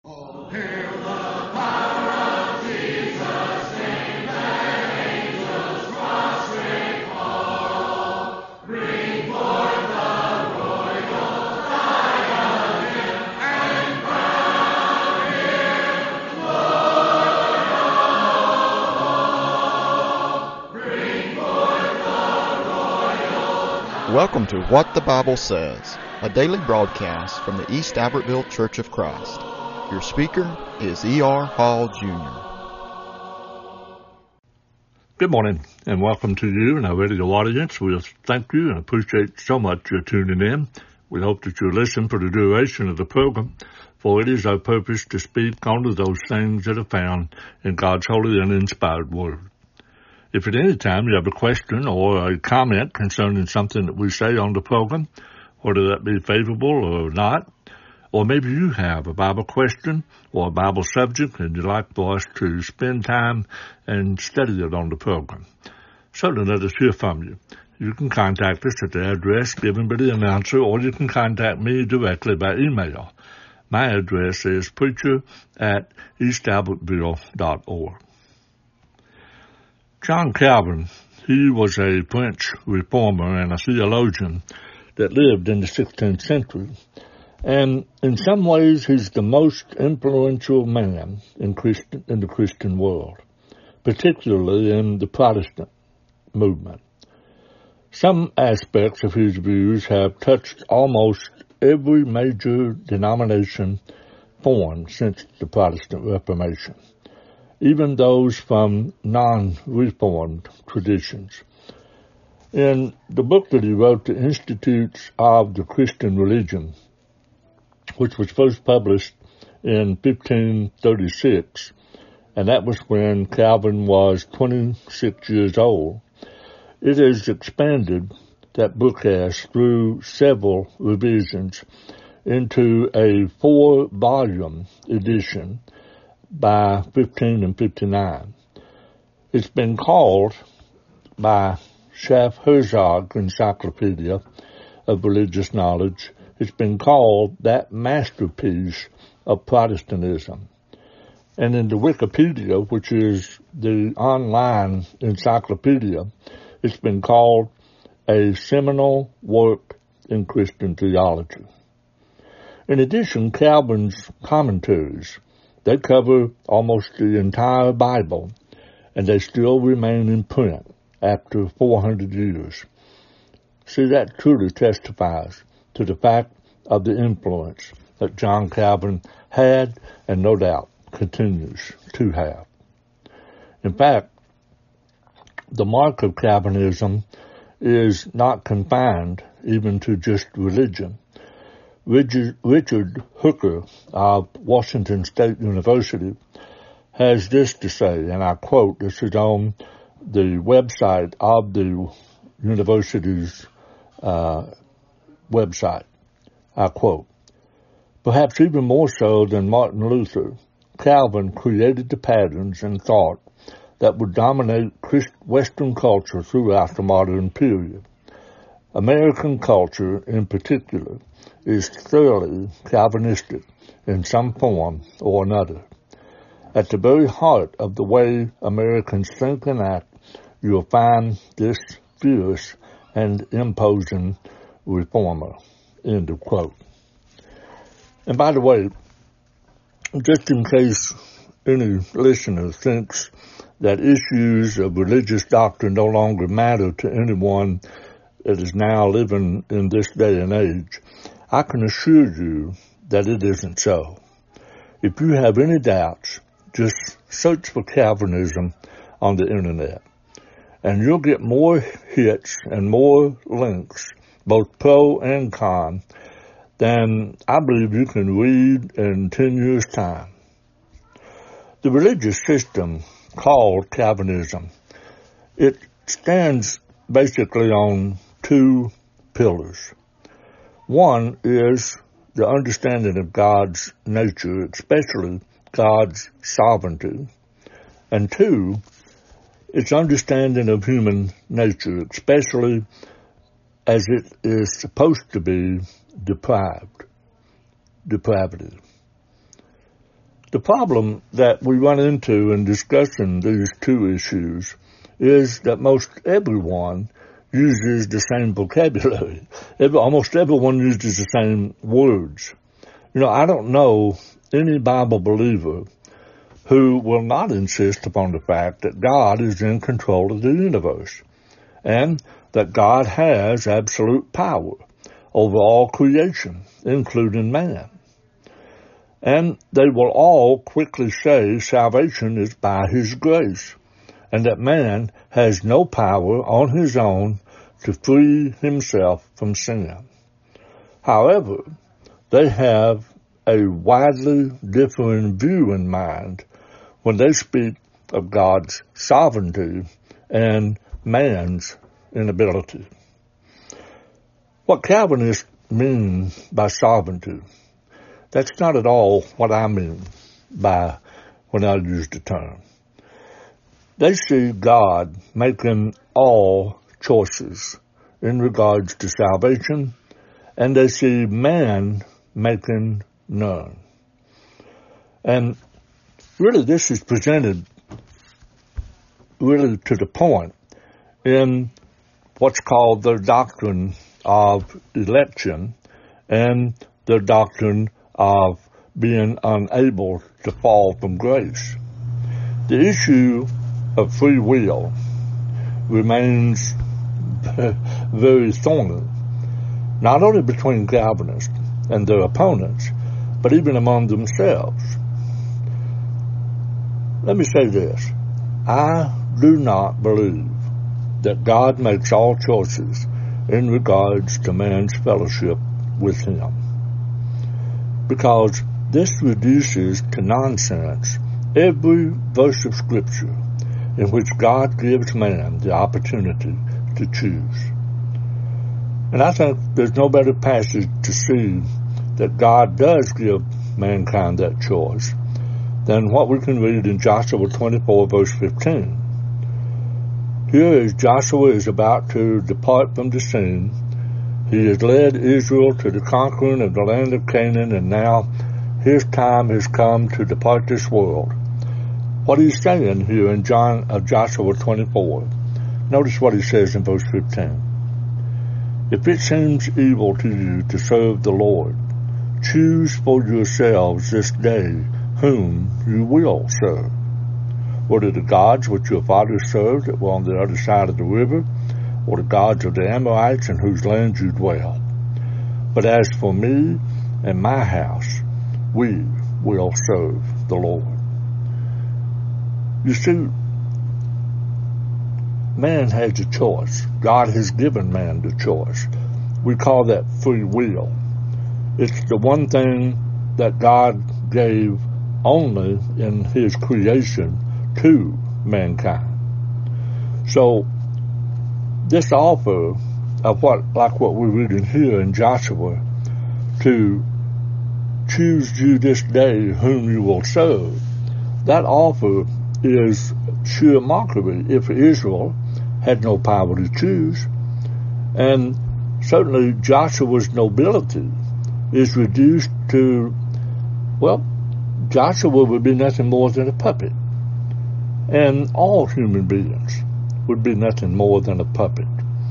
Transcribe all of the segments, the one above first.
Oh, hail the power of Jesus' name, let angels prostrate fall. Bring forth the royal diadem and crown him Lord of all. Bring forth the royal diadem. Welcome to What the Bible Says, a daily broadcast from the East Albertville Church of Christ. Your speaker is E.R. Hall, Jr. Good morning, and welcome to you and our radio audience. We thank you and appreciate so much your tuning in. We hope that you listen for the duration of the program, for it is our purpose to speak onto those things that are found in God's holy and inspired word. If at any time you have a question or a comment concerning something that we say on the program, whether that be favorable or not, or maybe you have a Bible question or a Bible subject and you'd like for us to spend time and study it on the program, certainly let us hear from you. You can contact us at the address given by the announcer, or you can contact me directly by email. My address is preacher@eastalbertville.org. John Calvin, he was a French reformer and a theologian that lived in the 16th century. And in some ways, he's the most influential man in the Christian world, particularly in the Protestant movement. Some aspects of his views have touched almost every major denomination formed since the Protestant Reformation, even those from non-Reformed traditions. In the book that he wrote, The Institutes of the Christian Religion, which was first published in 1536, and that was when Calvin was 26 years old, it has expanded, that book has, through several revisions, into a 4-volume edition by 1559. It's been called, by Schaff-Herzog Encyclopedia of Religious Knowledge, it's been called that masterpiece of Protestantism. And in the Wikipedia, which is the online encyclopedia, it's been called a seminal work in Christian theology. In addition, Calvin's commentaries, they cover almost the entire Bible, and they still remain in print after 400 years. See, that truly testifies to the fact of the influence that John Calvin had and no doubt continues to have. In fact, the mark of Calvinism is not confined even to just religion. Richard Hooker of Washington State University has this to say, and I quote, this is on the website of the university's website. I quote, "Perhaps even more so than Martin Luther, Calvin created the patterns and thought that would dominate Western culture throughout the modern period. American culture, in particular, is thoroughly Calvinistic in some form or another. At the very heart of the way Americans think and act, you'll find this fierce and imposing reformer," end of quote. And by the way, just in case any listener thinks that issues of religious doctrine no longer matter to anyone that is now living in this day and age, I can assure you that it isn't so. If you have any doubts, just search for Calvinism on the internet, and you'll get more hits and more links, both pro and con, than I believe you can read in 10 years' time. The religious system called Calvinism, it stands basically on 2 pillars. One is the understanding of God's nature, especially God's sovereignty. And 2, its understanding of human nature, especially as it is supposed to be depravity. The problem that we run into in discussing these two issues is that most everyone uses the same vocabulary. Almost everyone uses the same words. I don't know any Bible believer who will not insist upon the fact that God is in control of the universe and that God has absolute power over all creation, including man. And they will all quickly say salvation is by His grace and that man has no power on his own to free himself from sin. However, they have a widely differing view in mind when they speak of God's sovereignty and man's inability. What Calvinists mean by sovereignty, that's not at all what I mean by when I use the term. They see God making all choices in regards to salvation, and they see man making none. And really this is presented really to the point in what's called the doctrine of election and the doctrine of being unable to fall from grace. The issue of free will remains very thorny, not only between Calvinists and their opponents, but even among themselves. Let me say this. I do not believe that God makes all choices in regards to man's fellowship with Him, because this reduces to nonsense every verse of Scripture in which God gives man the opportunity to choose. And I think there's no better passage to see that God does give mankind that choice than what we can read in Joshua 24, verse 15. Here, as Joshua is about to depart from the scene, he has led Israel to the conquering of the land of Canaan, and now his time has come to depart this world. What he's saying here in Joshua 24, notice what he says in verse 15. If it seems evil to you to serve the Lord, choose for yourselves this day whom you will serve, whether the gods which your fathers served that were on the other side of the river, or the gods of the Amorites in whose land you dwell. But as for me and my house, we will serve the Lord. You see, man has a choice. God has given man the choice. We call that free will. It's the one thing that God gave only in His creation to mankind. So, this offer of like what we're reading here in Joshua, to choose you this day whom you will serve, that offer is sheer mockery if Israel had no power to choose. And certainly Joshua's nobility is reduced to, Joshua would be nothing more than a puppet. And all human beings would be nothing more than a puppet.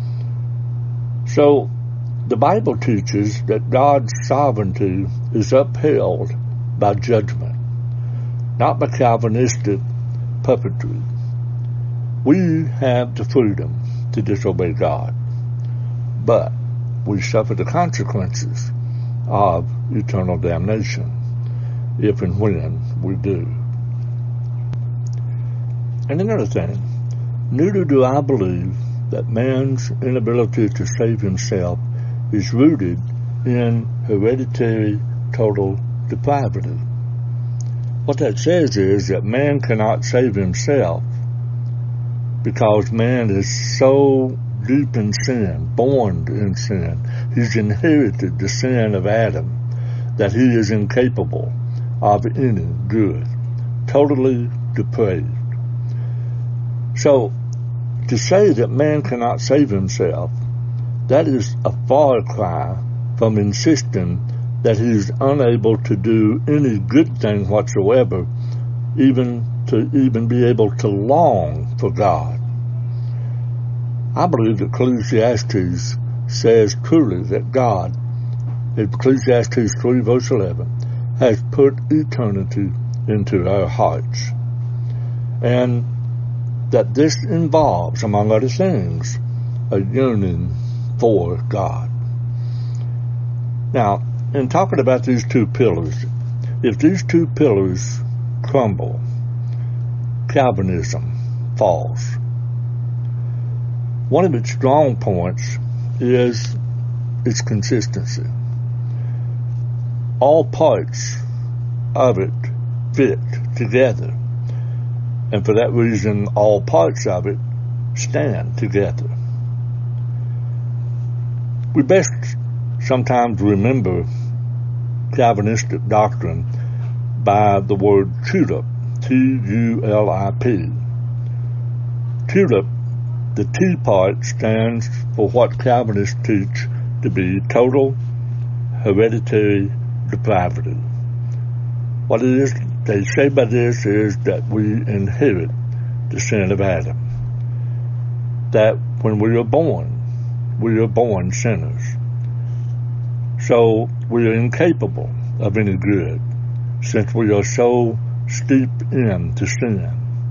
So the Bible teaches that God's sovereignty is upheld by judgment, not by Calvinistic puppetry. We have the freedom to disobey God, but we suffer the consequences of eternal damnation if and when we do. And another thing, neither do I believe that man's inability to save himself is rooted in hereditary total depravity. What that says is that man cannot save himself because man is so deep in sin, born in sin. He's inherited the sin of Adam that he is incapable of any good, totally depraved. So, to say that man cannot save himself, that is a far cry from insisting that he's unable to do any good thing whatsoever, even be able to long for God. I believe that Ecclesiastes says truly that God, Ecclesiastes 3 verse 11, has put eternity into our hearts. And that this involves, among other things, a yearning for God. Now, in talking about these two pillars, if these two pillars crumble, Calvinism falls. One of its strong points is its consistency. All parts of it fit together, and for that reason, all parts of it stand together. We best sometimes remember Calvinistic doctrine by the word tulip, T-U-L-I-P. Tulip, the T part, stands for what Calvinists teach to be total hereditary depravity. What it is they say by this is that we inherit the sin of Adam. That when we are born sinners. So we are incapable of any good, since we are so steeped into sin.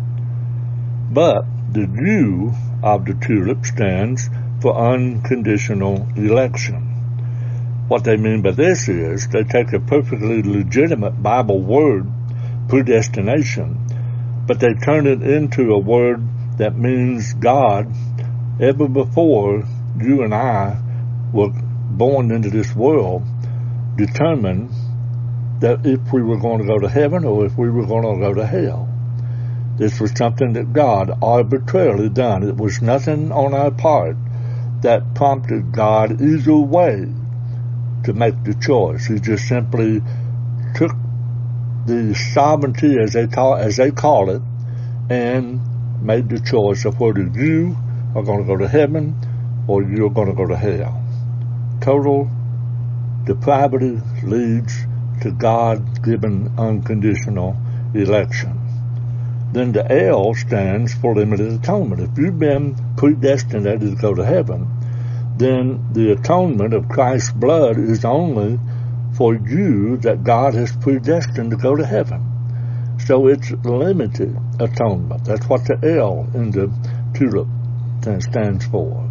But the U of the tulip stands for unconditional election. What they mean by this is they take a perfectly legitimate Bible word, predestination, but they turn it into a word that means God, ever before you and I were born into this world, determined that if we were going to go to heaven or if we were going to go to hell. This was something that God arbitrarily done. It was nothing on our part that prompted God either way to make the choice. He just simply took the sovereignty, as they call it, and made the choice of whether you are going to go to heaven or you're going to go to hell. Total depravity leads to God-given unconditional election. Then the L stands for limited atonement. If you've been predestinated to go to heaven, then the atonement of Christ's blood is only for you that God has predestined to go to heaven. So it's limited atonement. That's what the L in the tulip stands for.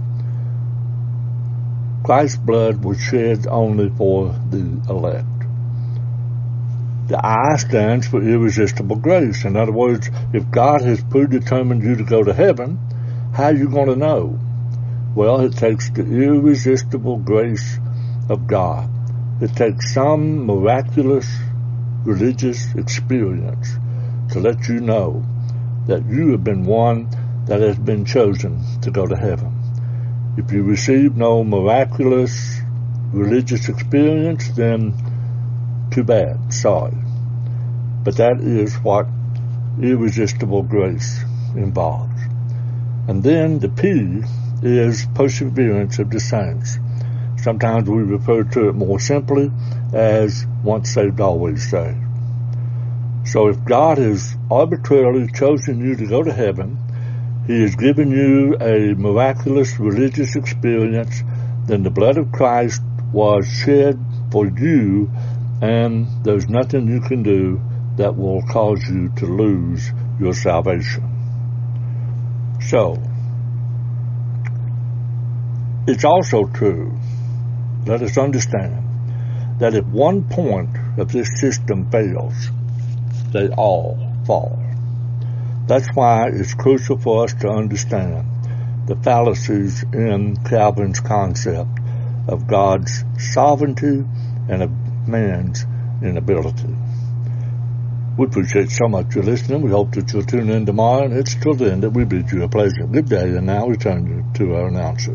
Christ's blood was shed only for the elect. The I stands for irresistible grace. In other words, if God has predetermined you to go to heaven, how are you going to know? Well, it takes the irresistible grace of God. It takes some miraculous religious experience to let you know that you have been one that has been chosen to go to heaven. If you receive no miraculous religious experience, then too bad, sorry. But that is what irresistible grace involves. And then the P is perseverance of the saints. Sometimes we refer to it more simply as once saved, always saved. So if God has arbitrarily chosen you to go to heaven, He has given you a miraculous religious experience, then the blood of Christ was shed for you, and there's nothing you can do that will cause you to lose your salvation. So, it's also true, let us understand, that if one point of this system fails, they all fall. That's why it's crucial for us to understand the fallacies in Calvin's concept of God's sovereignty and of man's inability. We appreciate so much your listening. We hope that you'll tune in tomorrow, and it's till then that we bid you a pleasant good day, and now return you to our announcer.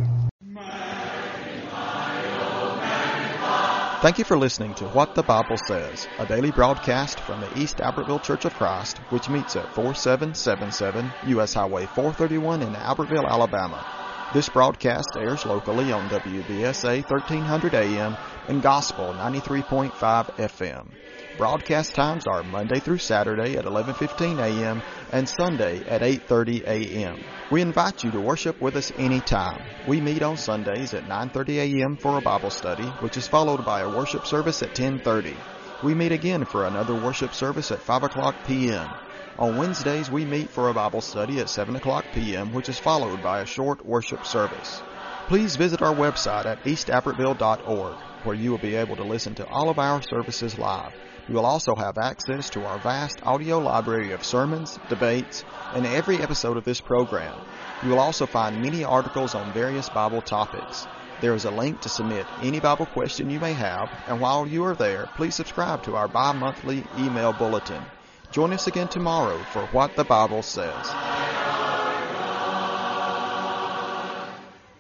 Thank you for listening to What the Bible Says, a daily broadcast from the East Albertville Church of Christ, which meets at 4777 U.S. Highway 431 in Albertville, Alabama. This broadcast airs locally on WBSA 1300 AM and Gospel 93.5 FM. Broadcast times are Monday through Saturday at 11:15 a.m. and Sunday at 8:30 a.m. We invite you to worship with us anytime. We meet on Sundays at 9:30 a.m. for a Bible study, which is followed by a worship service at 10:30. We meet again for another worship service at 5 o'clock p.m. On Wednesdays, we meet for a Bible study at 7 o'clock p.m., which is followed by a short worship service. Please visit our website at eastabritville.org, where you will be able to listen to all of our services live. You will also have access to our vast audio library of sermons, debates, and every episode of this program. You will also find many articles on various Bible topics. There is a link to submit any Bible question you may have, and while you are there, please subscribe to our bi-monthly email bulletin. Join us again tomorrow for What the Bible Says.